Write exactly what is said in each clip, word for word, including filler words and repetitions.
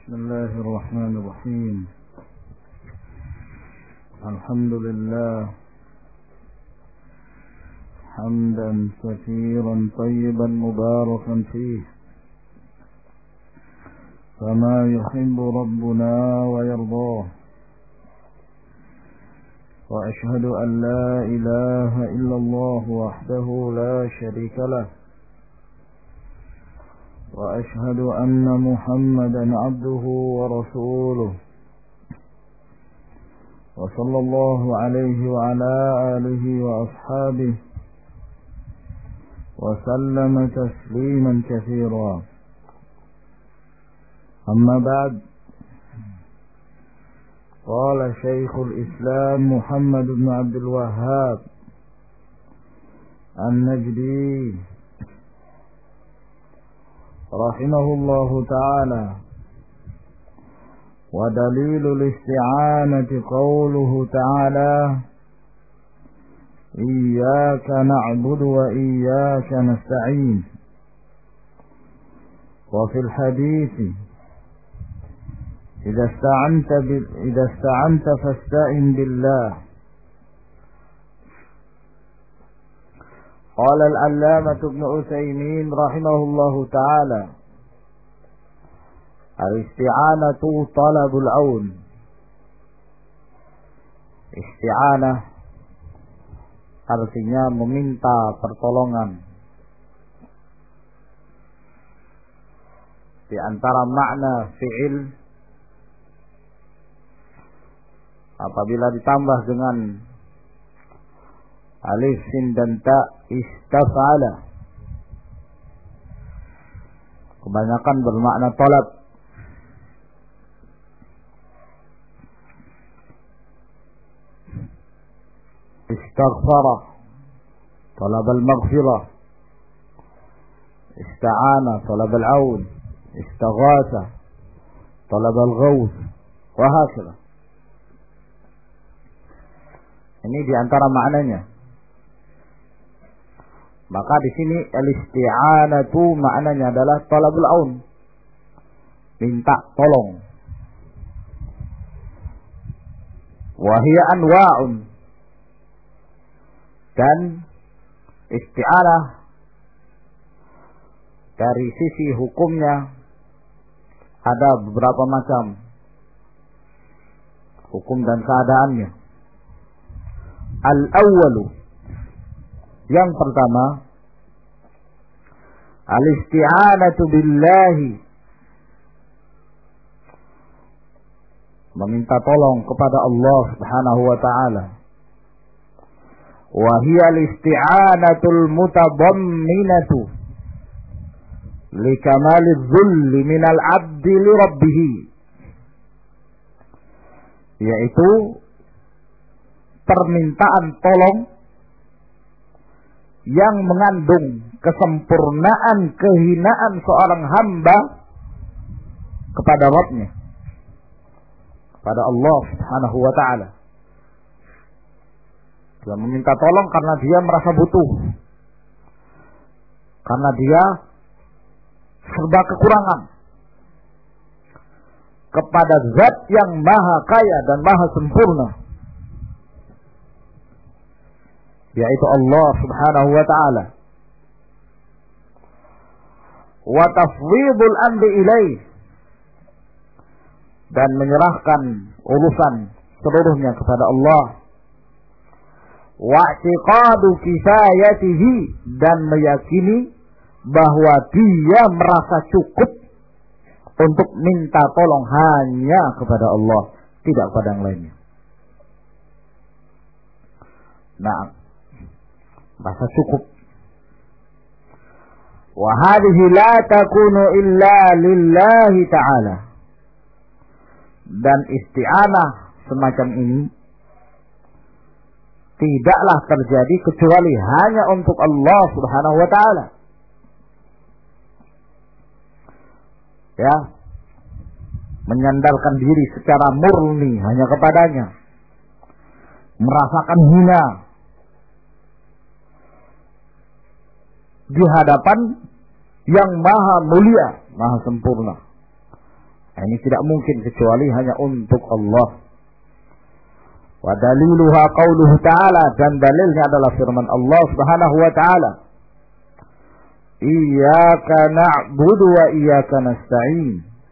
بسم الله الرحمن الرحيم. الحمد لله حمدا كثيرا طيبا مباركا فيه كما يحب ربنا ويرضاه، وأشهد أن لا إله إلا الله وحده لا شريك له، وأشهد أن محمدا عبده ورسوله، وصلى الله عليه وعلى آله وأصحابه وسلم تسليما كثيرا. أما بعد، قال شيخ الإسلام محمد بن عبد الوهاب النجدي رحمه الله تعالى: ودليل الاستعانة قوله تعالى: إياك نعبد وإياك نستعين. وفي الحديث: إذا استعنت إذا استعنت فاستعن بالله. قال العلامة ابن عثيمين رحمه الله تعالى: الاستعانة طلب العون. Isti'anah artinya meminta pertolongan. Di antara makna fi'il apabila ditambah dengan alif, sin dan ta, istaf'ala, kebanyakan bermakna talab. Istaghfara, talab al-maghfirah. Ista'ana, talab al-aun. Istaghatha, talab al-ghawth, wa hakadha. Ini diantara maknanya. Maka di sini al-isti'anatu maknanya adalah talabul aun, minta tolong. Wa hiya anwa'un, dan isti'anah dari sisi hukumnya ada beberapa macam hukum dan keadaannya. Al-awwalu, yang pertama, al-isti'anatu billahi, meminta tolong kepada Allah Subhanahu wa taala. Wa hiya al-isti'anatul mutadamminatu li kamaliz zulli minal 'abdi li rabbih, yaitu permintaan tolong yang mengandung kesempurnaan kehinaan seorang hamba kepada Rabb-nya, kepada Allah Subhanahu wa taala. Dia meminta tolong karena dia merasa butuh, karena dia serba kekurangan kepada Zat yang maha kaya dan maha sempurna, yaitu Allah Subhanahu wa taala. Wa tafwidul amri ilaih, dan menyerahkan urusan seluruhnya kepada Allah. Wa i'tiqadu kifayatihi, dan meyakini bahwa dia merasa cukup untuk minta tolong hanya kepada Allah, tidak kepada yang lainnya. Nah, merasa cukup. Wa hadhihi la takunu illa lillahi ta'ala, dan isti'anah semacam ini tidaklah terjadi kecuali hanya untuk Allah Subhanahu wa taala. Ya, menyandarkan diri secara murni hanya kepadanya, merasakan hina di hadapan yang maha mulia, maha sempurna. Ini tidak mungkin kecuali hanya untuk Allah. Wa daliluha qauluhu ta'ala, dan dalilnya adalah firman Allah Subhanahu wa ta'ala. Iyyaka na'budu wa iyyaka nasta'in.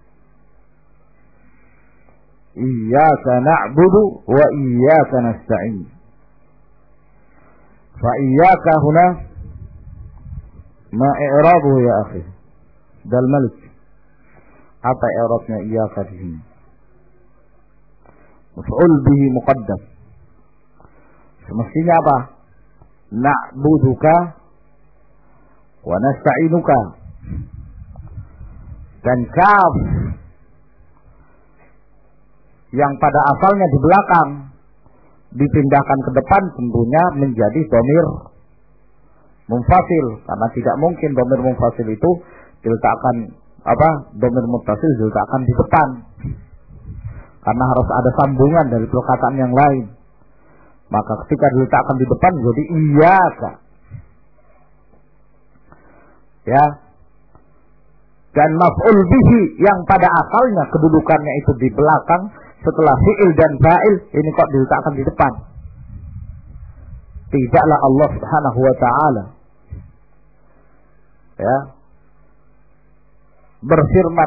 Iyyaka na'budu wa iyyaka nasta'in. Fa iyyaka huna ma i'rabuhu ya akhi dal malik. Apa i'rabnya iyyaka di sini? Maf'ul bihi muqaddam. Semestinya apa? Na'buduka wa nasta'inuka. Dan kaf yang pada asalnya di belakang dipindahkan ke depan tentunya menjadi dhamir munfasil, karena tidak mungkin dhamir munfasil itu diletakkan apa? Dhamir muttasil diletakkan di depan. Karena harus ada sambungan dari perkataan yang lain. Maka ketika diletakkan di depan jadi iyyaka. Ya. Dan maf'ul bihi yang pada asalnya kedudukannya itu di belakang, setelah fi'il dan fa'il, ini kok diletakkan di depan. Tidaklah Allah Subhanahu wa ta'ala ya berfirman,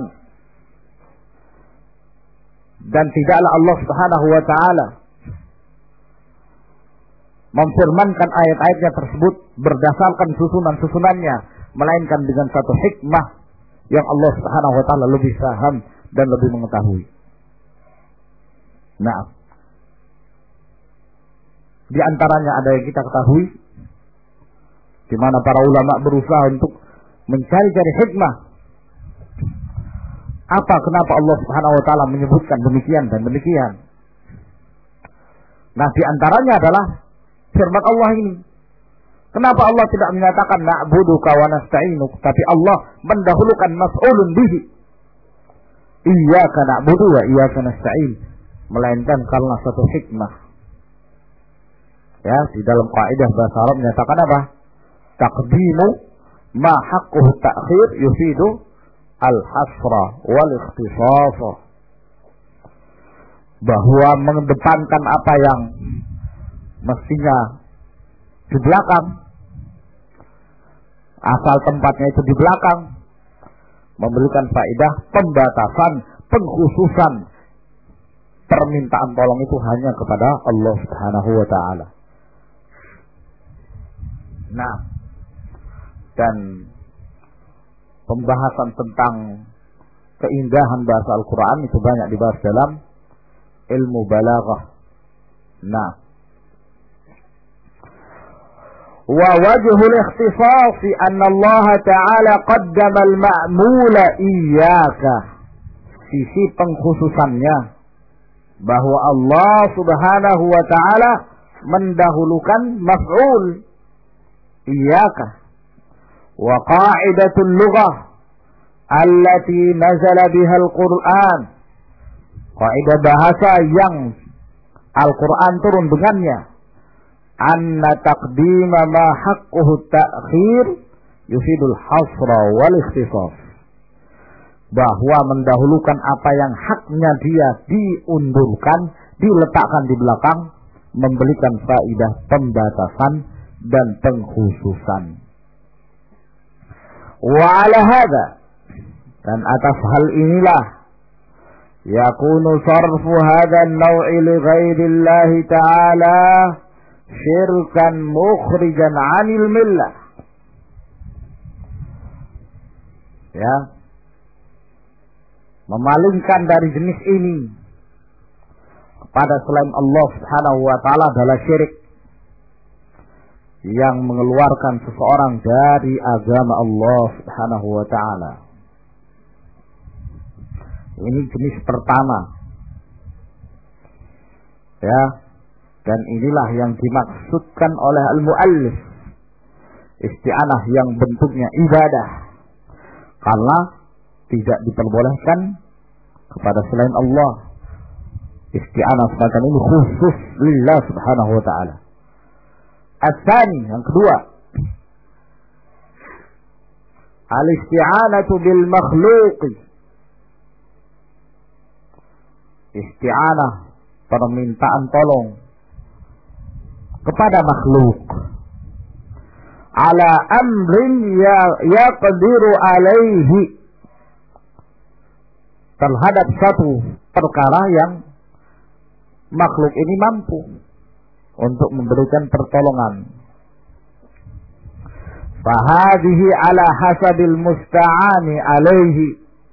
dan tidaklah Allah Subhanahu wa ta'ala memfirmankan ayat-ayatnya tersebut berdasarkan susunan-susunannya, melainkan dengan satu hikmah yang Allah Subhanahu wa ta'ala lebih paham dan lebih mengetahui. Nah, di antaranya ada yang kita ketahui, di mana para ulama berusaha untuk mencari-cari hikmah. Apa kenapa Allah Subhanahu wa ta'ala menyebutkan demikian dan demikian? Nah, di antaranya adalah firman Allah ini. Kenapa Allah tidak menyatakan na'buduka wa nasta'inuk, tapi Allah mendahulukan maf'ulun bihi. Iyyaka na'budu wa iyyaka nasta'in, melainkan karena satu hikmah. Ya, di dalam kaidah bahasa Arab menyatakan apa? Taqdimu ma haqquhu ta'khir yufidu al-hasra wal ikhtisas. Bahwa mengedepankan apa yang mestinya di belakang, asal tempatnya itu di belakang, memberikan faedah pembatasan, pengkhususan permintaan tolong itu hanya kepada Allah Subhanahu wa ta'ala. Nah, dan pembahasan tentang keindahan bahasa Al-Quran itu banyak dibahas dalam ilmu balaghah. Nah, wa wajhul ikhtisas anna Allah Ta'ala qaddama al-ma'mula iyyaka. Sisi pengkhususannya bahwa Allah Subhanahu wa ta'ala mendahulukan maf'ul iyyaka. Wa qa'idatul lughah allati nazala biha al-Qur'an. Kaidah bahasa yang Al-Qur'an turun dengannya. Anna taqdima ma haqquhu ta'khir yufidul hasra wal ikhtisas. Bahwa mendahulukan apa yang haknya dia diundurkan, diletakkan di belakang, memberikan faedah pembatasan dan pengkhususan. Wa ala hadza, dan atas hal inilah yakunu sarfu hadha an-naw'i li ghairillahi ta'ala syirkan mukhrijan 'anil millah. Ya, memalingkan dari jenis ini kepada selain Allah Subhanahu wa ta'ala adalah syirik yang mengeluarkan seseorang dari agama Allah Subhanahu wa ta'ala. Ini jenis pertama. Ya, dan inilah yang dimaksudkan oleh al-muallif, isti'anah yang bentuknya ibadah, karena tidak diperbolehkan kepada selain Allah. Isti'anah semacam ini khusus lillah Subhanahu wa ta'ala. As-tsani, yang kedua, al-isti'anatu bil makhluqi isti'anah, permintaan tolong kepada makhluk ala amrin ya yaqdiru alaihi, terhadap satu perkara yang makhluk ini mampu untuk memberikan pertolongan. Fahadihi ala hasabil musta'ani alaihi,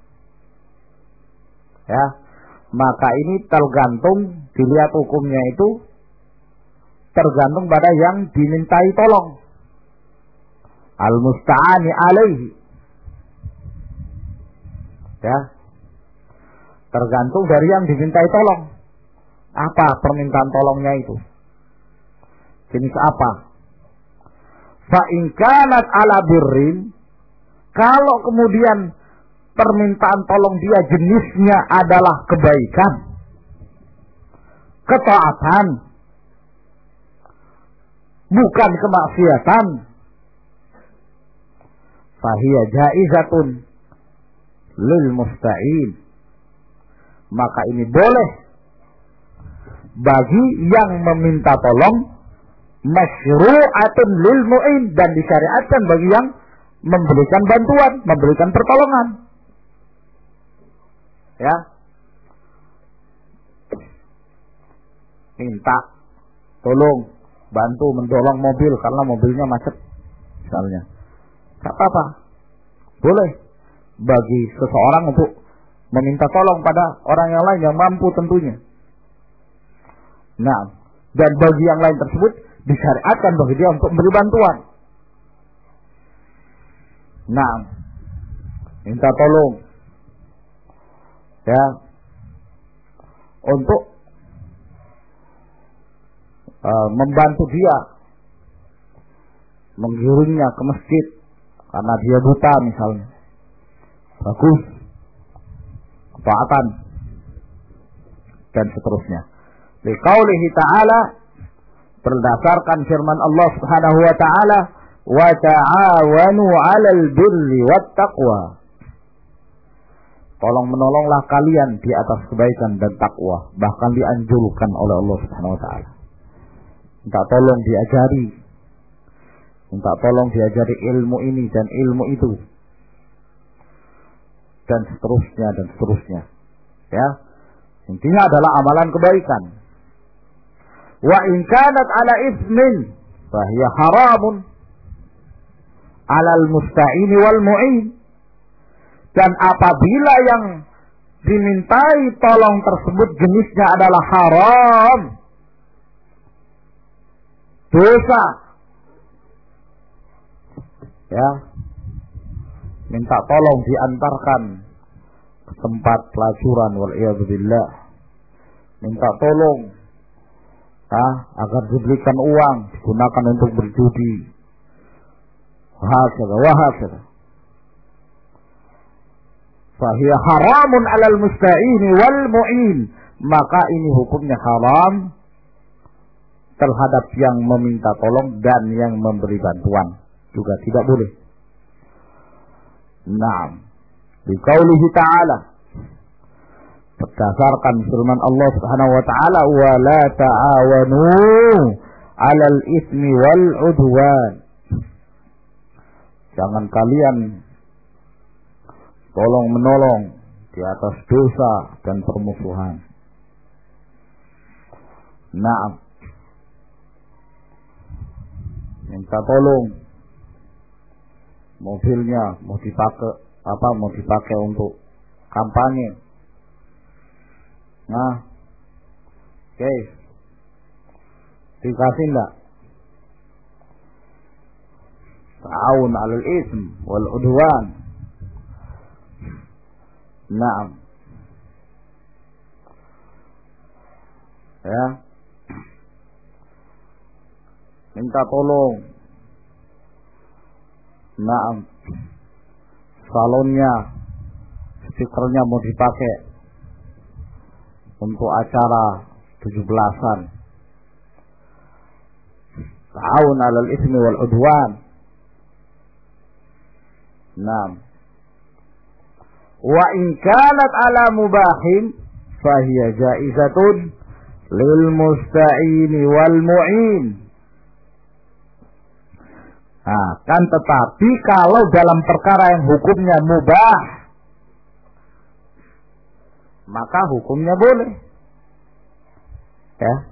ya, maka ini tergantung, dilihat hukumnya itu tergantung pada yang dimintai tolong. Al musta'ani alaihi, ya, tergantung dari yang dimintai tolong. Apa permintaan tolongnya itu? Jenis apa? Fa in kanat ala birrin, kalau kemudian permintaan tolong dia jenisnya adalah kebaikan, ketaatan, bukan kemaksiatan, fahiya jaizatun lil musta'in, maka ini boleh bagi yang meminta tolong, masyru'atun lil mu'in, dan disyariatkan bagi yang memberikan bantuan, memberikan pertolongan. Ya. Minta tolong, bantu mendorong mobil karena mobilnya macet misalnya. Tak apa-apa. Boleh bagi seseorang untuk meminta tolong pada orang yang lain yang mampu tentunya. Nah, dan bagi yang lain tersebut disyariatkan bagi dia untuk memberi bantuan. Nah, minta tolong, ya, untuk uh, membantu dia menggiringnya ke masjid karena dia buta misalnya. Bagus, ketaatan dan seterusnya. Liqaulihi ta'ala, berdasarkan firman Allah Subhanahu wa taala, wa ta'awanu 'alal birri wat taqwa, tolong menolonglah kalian di atas kebaikan dan takwa, bahkan dianjurkan oleh Allah Subhanahu wa taala. Minta tolong diajari, minta tolong diajari ilmu ini dan ilmu itu, dan seterusnya dan seterusnya. Ya, intinya adalah amalan kebaikan. Wa in kanat ala ismin fahiya haramun alal musta'ini wal mu'in, dan apabila yang dimintai tolong tersebut jenisnya adalah haram, dosa, ya, minta tolong diantarkan ke tempat pelacuran, wal'iyadzubillah, minta tolong ah, agar diberikan uang digunakan untuk berjudi, wahakala wahakala, fahiya haramun alal musta'ini wal mu'in, maka ini hukumnya haram terhadap yang meminta tolong dan yang memberi bantuan, juga tidak boleh. Naam, biqaulihi ta'ala, berdasarkan firman Allah Subhanahu wa taala, wa la ta'awanu 'alal itsmi wal 'udwan, jangan kalian tolong menolong di atas dosa dan permusuhan. Naam, minta tolong mobilnya mau dipakai apa mau dipakai untuk kampanye. Nah, oke, okay, dikasih enggak? Ta'awun 'alal ism wal 'udwan. Naam, ya, minta tolong. Naam, salonnya, stikernya mau dipakai untuk acara tujuh belasan. Ta'awun 'alal ismi wal 'udwan. Naam. Wa in kanat 'ala mubahin fahiya jaizatun lil musta'ini wal mu'in. Nah, kan tetapi kalau dalam perkara yang hukumnya mubah, maka hukumnya boleh. Ya.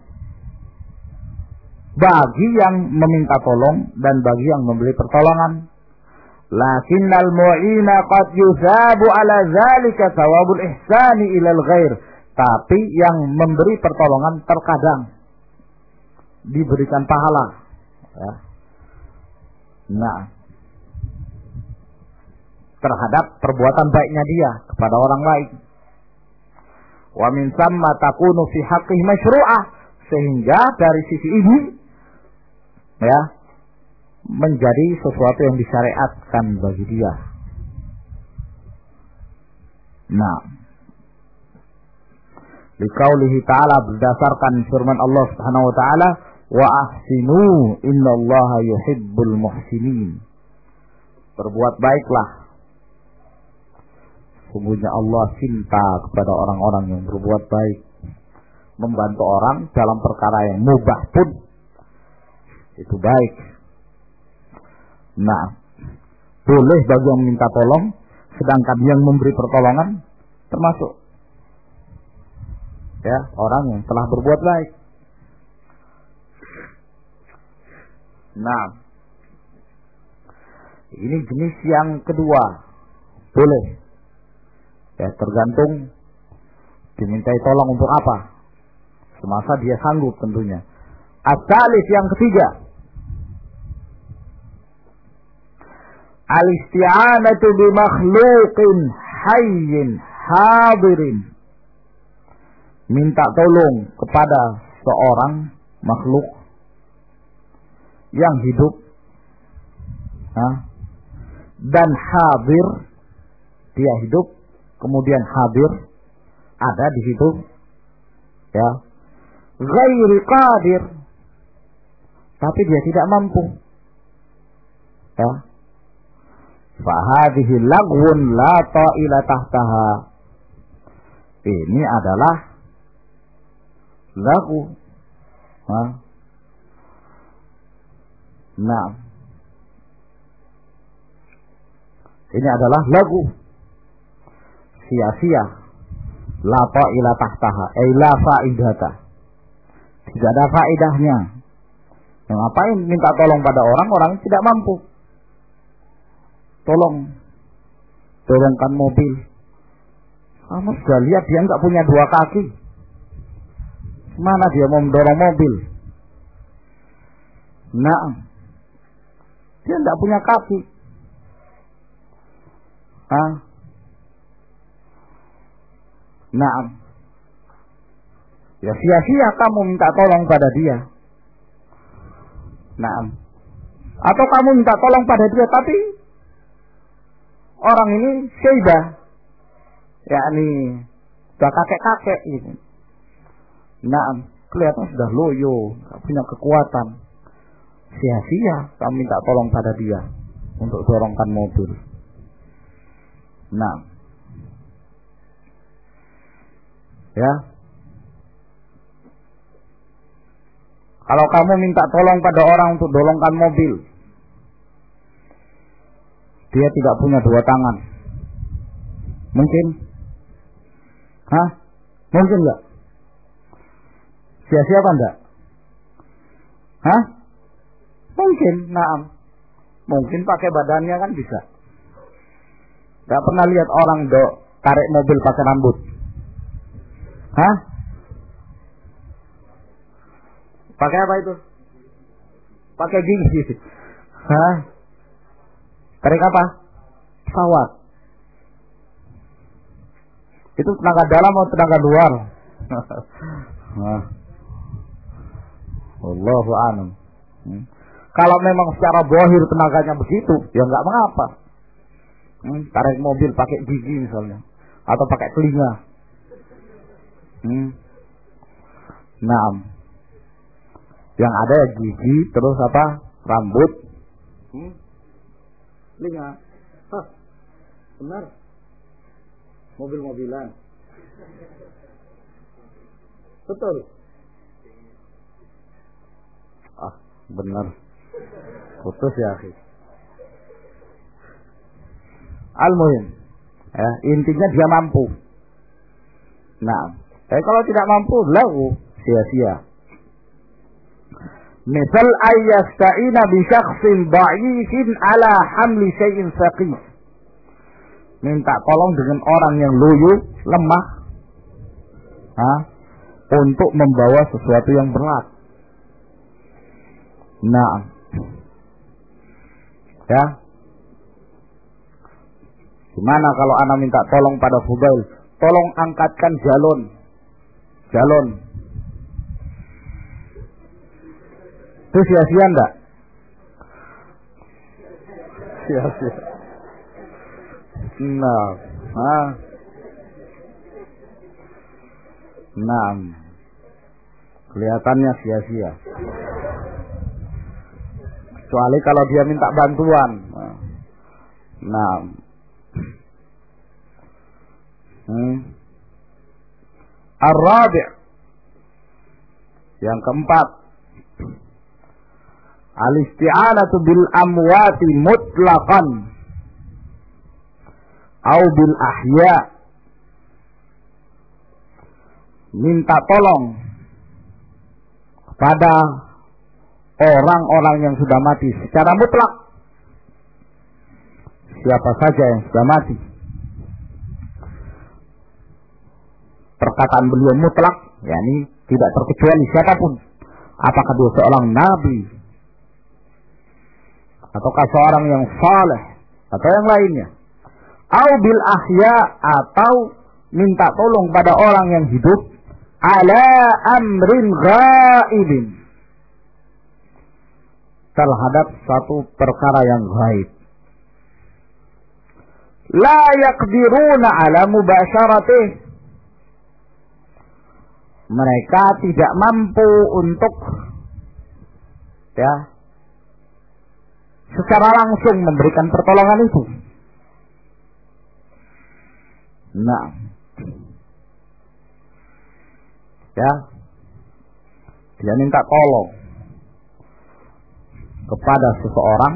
Bagi yang meminta tolong dan bagi yang memberi pertolongan. Lakinnal mu'ina qad yusabu ala zalika thawabul ihsani ilal ghair. Tapi yang memberi pertolongan terkadang diberikan pahala. Ya. Nah, terhadap perbuatan baiknya dia kepada orang lain. Wa min thamma takunu fi haqqihi masyru'ah, sehingga dari sisi ini ya menjadi sesuatu yang disyariatkan bagi dia. Nah, liqaulihi ta'ala, berdasarkan firman Allah Subhanahu wa taala, wa ahsinu innallaha yuhibbul muhsinin. Berbuat baiklah, sungguhnya Allah cinta kepada orang-orang yang berbuat baik. Membantu orang dalam perkara yang mubah pun itu baik. Nah, boleh bagi yang minta tolong, sedangkan yang memberi pertolongan termasuk ya orang yang telah berbuat baik. Nah, ini jenis yang kedua, boleh. Ya, tergantung dimintai tolong untuk apa. Semasa dia sanggup tentunya. As-salis, yang ketiga, al-isti'anatu bi makhluqin hayyin hadirin. Minta tolong kepada seorang makhluk yang hidup nah, dan hadir, dia hidup kemudian hadir, ada di situ ya, ghairi qadir, tapi dia tidak mampu ya, fa hadhihi lagwun la ta'ila tahtaha. Ini adalah lagu. Nah, nah, ini adalah lagu, sia-sia, la ta'ila tahtaha, ay la faidata, tidak ada faedahnya. Yang ngapain minta tolong pada orang, orang tidak mampu. Tolong, dorongkan mobil. Kamu sudah lihat dia nggak punya dua kaki. Mana dia mau mendorong mobil? Nah, dia nggak punya kaki. Hah? Nah, ya sia-sia kamu minta tolong pada dia. Nah, atau kamu minta tolong pada dia, tapi orang ini syaidah, yakni sudah kakek-kakek gitu. Nah, kelihatan sudah loyo, nggak punya kekuatan. Sia-sia kamu minta tolong pada dia untuk dorongkan mobil. Nah, ya, kalau kamu minta tolong pada orang untuk dorongkan mobil, dia tidak punya dua tangan, mungkin? Hah? Mungkin nggak? Sia-sia apa enggak? Hah? Mungkin, naam. Mungkin pakai badannya kan bisa. Gak pernah lihat orang do tarik mobil pakai rambut. Hah? Pakai apa itu? Pakai gigi. Hah? Tarik apa? Pesawat. Itu tenaga dalam atau tenaga luar? Nah. Wallahu a'lam. Hmm. Kalau memang secara zahir tenaganya begitu, ya nggak mengapa. Hmm. Tarik mobil pakai gigi misalnya, atau pakai telinga. Hmm. Nah, yang ada ya gigi, terus apa? Rambut, hmm. telinga. Hah, benar. Mobil-mobilan. Betul. Ah, benar. Putus ya, akhi. Al-muhim, ya, intinya dia mampu. Nah, tapi kalau tidak mampu, lahu, sia-sia. Misal ayyasta'ina bi syakhsin dha'ifin ala hamli syai'in saqif. Minta tolong dengan orang yang loyo, lemah, ha, untuk membawa sesuatu yang berat. Nah, ya, gimana kalau anak minta tolong pada Fudail, tolong angkatkan galon, galon, itu sia-sia enggak? Sia-sia. Nah, ah, nah, kelihatannya sia-sia. Kecuali kalau dia minta bantuan. Nah, hmm. Ar-rabi', yang keempat, al-isti'anatu bil amwati mutlaqan au bil ahya. Minta tolong kepada orang-orang yang sudah mati secara mutlak. Siapa saja yang sudah mati. Perkataan beliau mutlak, yakni tidak terkecuali siapapun. Apakah dia seorang nabi, ataukah seorang yang saleh, atau yang lainnya. Au bil ahya, atau minta tolong pada orang yang hidup ala amrin ghaibin, terhadap satu perkara yang gaib. La yaqdiruna ala mubasyaratih, mereka tidak mampu untuk, ya, secara langsung memberikan pertolongan itu. Nah, ya, dia minta tolong kepada seseorang,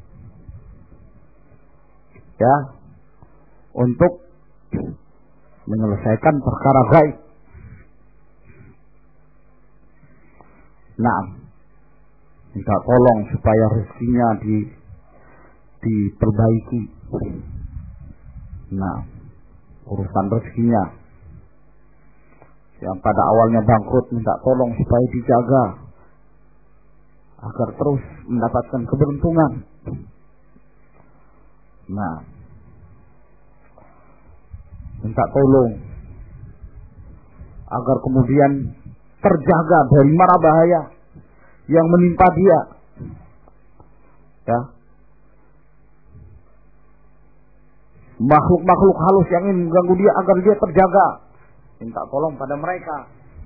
ya, untuk menyelesaikan perkara gaib. Nah, minta tolong supaya rezekinya di diperbaiki. Nah, urusan rezekinya yang pada awalnya bangkrut, minta tolong supaya dijaga agar terus mendapatkan keberuntungan. Nah, minta tolong agar kemudian terjaga dari mara bahaya yang menimpa dia. Ya. Makhluk-makhluk halus yang ingin mengganggu dia agar dia terjaga. Minta tolong pada mereka.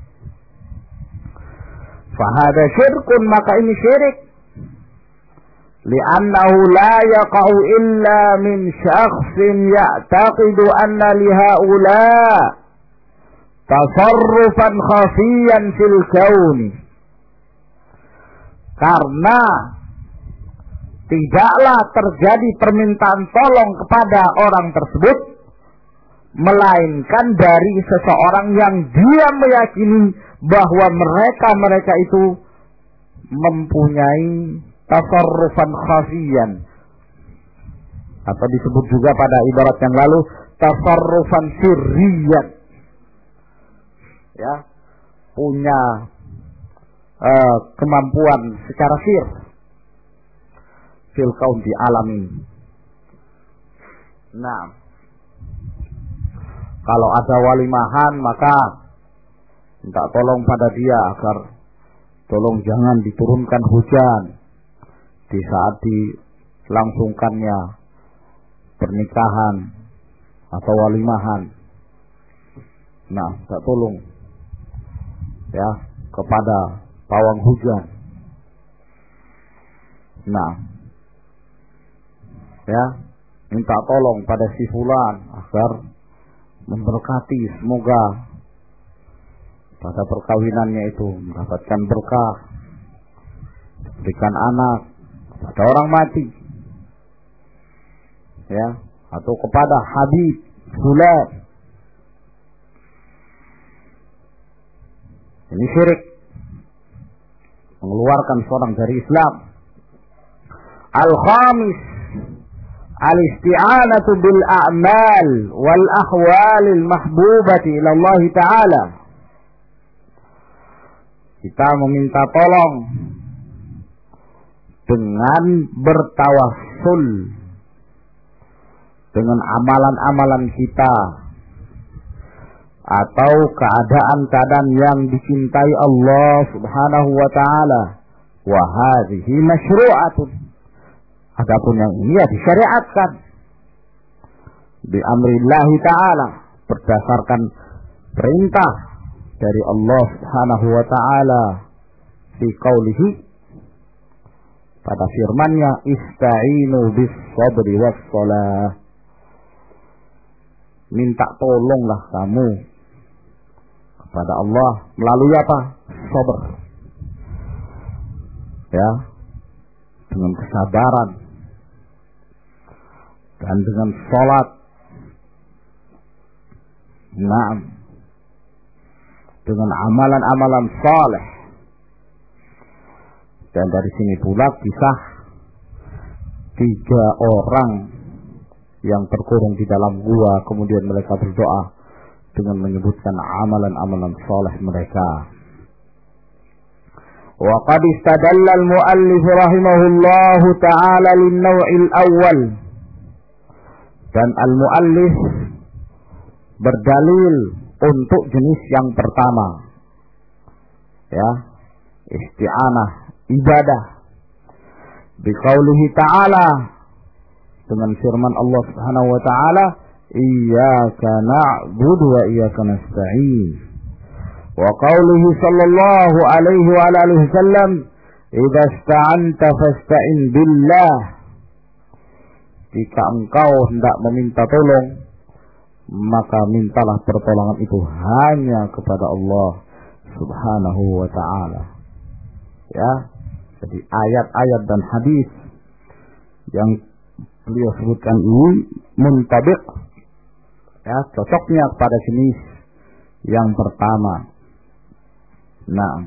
Fahada syirkun, maka ini syirik. Li'annahu la yaqa'u illa min syakhsin ya'taqidu anna lihaula tasarrufan khafiyan fil kauni. Karena tidaklah terjadi permintaan tolong kepada orang tersebut melainkan dari seseorang yang dia meyakini bahwa mereka-mereka itu mempunyai tasarrufan khafiyan, atau disebut juga pada ibarat yang lalu tasarrufan sirriyan, ya, punya uh, kemampuan secara sir fil kaun, di alam ini. Nah, kalau ada walimahan maka minta tolong pada dia agar tolong jangan diturunkan hujan di saat dilangsungkannya pernikahan atau walimahan. Nah, minta tolong, ya, kepada pawang hujan. Nah, ya, minta tolong pada si fulan agar memberkati, semoga pada perkawinannya itu mendapatkan berkah, berikan anak pada orang mati, ya, atau kepada Habib Fulan. Ini syirik, mengeluarkan seorang dari Islam. Al-khamis, al-isti'anatu bil a'mal wal ahwalil mahbubati ila Allah Ta'ala. Kita meminta tolong dengan bertawassul dengan amalan-amalan kita atau keadaan-keadaan yang dicintai Allah Subhanahu wa taala. Wa hadhihi masyru'atun. Adapun yang ini ya disyariatkan bi amrillah taala, berdasarkan perintah dari Allah Subhanahu wa taala fi qaulihi, pada firman-Nya, ista'inu bis sabri was shalah. Minta tolonglah kamu kepada Allah melalui apa? Sabar. Ya. Dengan kesabaran dan dengan salat. Naam. Dengan amalan-amalan saleh. Dan dari sini pula kisah tiga orang yang terkurung di dalam gua, kemudian mereka berdoa dengan menyebutkan amalan-amalan saleh mereka. Wa qad istadalla al-muallif rahimahullah ta'ala lin-naw'il awwal. Dan al-muallif berdalil untuk jenis yang pertama. Ya, isti'anah, ibadah. Bi qaulihi ta'ala, dengan firman Allah Subhanahu wa taala, iyyaka na'budu wa iyyaka nasta'in. Wa qaulihi sallallahu alaihi wa alihi wasallam, idza ista'anta fasta'in billah. Jika engkau hendak meminta tolong, maka mintalah pertolongan itu hanya kepada Allah Subhanahu wa taala. Ya, jadi ayat-ayat dan hadis yang beliau sebutkan ini muntabiq, ya, cocoknya pada jenis yang pertama. Naam.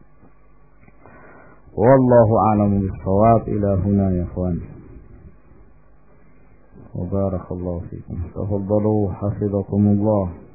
Wallahu a'lamu bis-shawab. Ila huna ya ikhwan. Wa barakallahu fikum. Tafaddalu hafizakumullah.